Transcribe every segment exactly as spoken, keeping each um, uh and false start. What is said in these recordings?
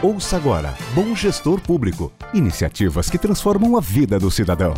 Ouça agora Bom Gestor Público. Iniciativas que transformam a vida do cidadão.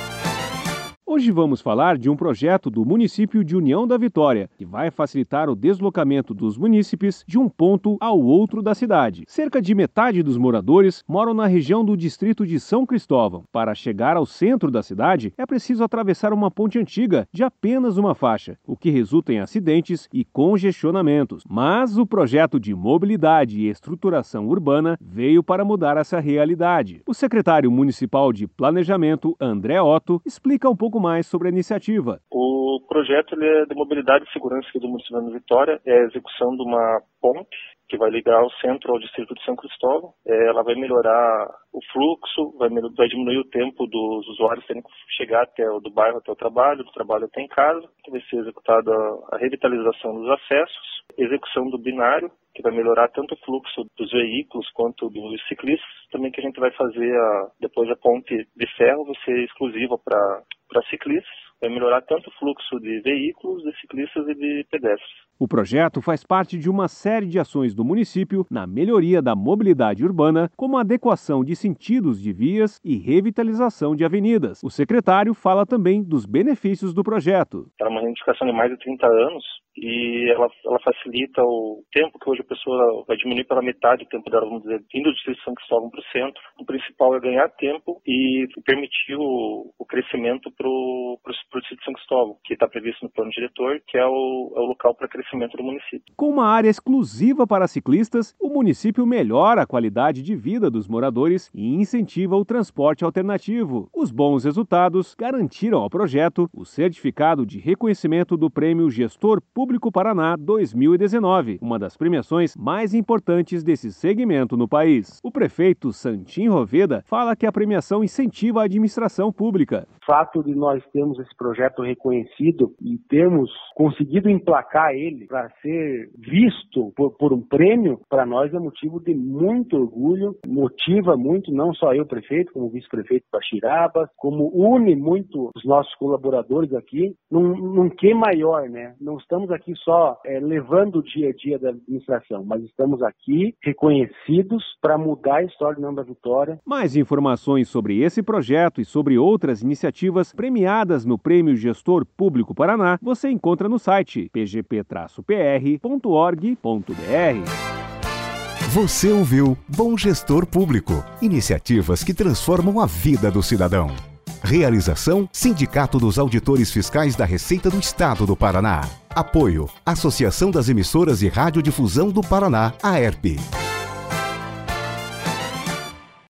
Hoje vamos falar de um projeto do município de União da Vitória, que vai facilitar o deslocamento dos munícipes de um ponto ao outro da cidade. Cerca de metade dos moradores moram na região do distrito de São Cristóvão. Para chegar ao centro da cidade, é preciso atravessar uma ponte antiga de apenas uma faixa, o que resulta em acidentes e congestionamentos. Mas o projeto de mobilidade e estruturação urbana veio para mudar essa realidade. O secretário municipal de Planejamento, André Otto, explica um pouco mais sobre a iniciativa. O projeto ele é de mobilidade e segurança aqui do município de Vitória, é a execução de uma ponte que vai ligar o centro ao distrito de São Cristóvão. É, ela vai melhorar o fluxo, vai, vai diminuir o tempo dos usuários terem que chegar até o do bairro até o trabalho, do trabalho até em casa. Vai ser executada a revitalização dos acessos, execução do binário, que vai melhorar tanto o fluxo dos veículos quanto dos ciclistas. Também que a gente vai fazer, a, depois a ponte de ferro, vai ser exclusiva para para ciclistas, vai melhorar tanto o fluxo de veículos, de ciclistas e de pedestres. O projeto faz parte de uma série de ações do município na melhoria da mobilidade urbana, como a adequação de sentidos de vias e revitalização de avenidas. O secretário fala também dos benefícios do projeto. É uma reivindicação de mais de trinta anos e ela, ela facilita o tempo que hoje a pessoa vai diminuir pela metade o tempo dela, vamos dizer, indo do distrito de São Cristóvão para o centro. O principal é ganhar tempo e permitir o, o crescimento para o distrito de São Cristóvão, que está previsto no plano diretor, que é o, é o local para crescimento do município. Com uma área exclusiva para ciclistas, o município melhora a qualidade de vida dos moradores e incentiva o transporte alternativo. Os bons resultados garantiram ao projeto o certificado de reconhecimento do Prêmio Gestor Público Paraná dois mil e dezenove, uma das premiações mais importantes desse segmento no país. O prefeito Santim Roveda fala que a premiação incentiva a administração pública. O fato de nós termos esse projeto reconhecido e termos conseguido emplacar ele para ser visto por, por um prêmio, para nós é motivo de muito orgulho, motiva muito, não só eu, prefeito, como vice-prefeito da Xiraba, como une muito os nossos colaboradores aqui, num, num que maior, né? Não estamos aqui só é, levando o dia a dia da administração, mas estamos aqui reconhecidos para mudar a história do União da Vitória. Mais informações sobre esse projeto e sobre outras iniciativas premiadas no Prêmio Gestor Público Paraná, você encontra no site p g p traço p r ponto org ponto b r. Você ouviu Bom Gestor Público. Iniciativas que transformam a vida do cidadão. Realização: Sindicato dos Auditores Fiscais da Receita do Estado do Paraná. Apoio: Associação das Emissoras de Radiodifusão do Paraná, A E R P.